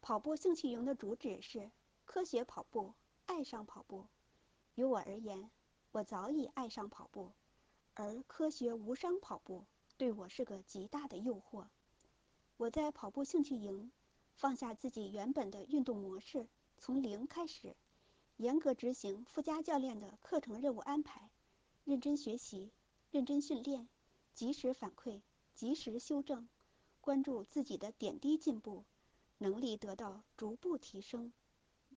跑步兴趣营的主旨是科学跑步，爱上跑步。于我而言，我早已爱上跑步，而科学无伤跑步对我是个极大的诱惑。我在跑步兴趣营放下自己原本的运动模式，从零开始，严格执行附加教练的课程任务安排，认真学习，认真训练，及时反馈，及时修正，关注自己的点滴进步，能力得到逐步提升。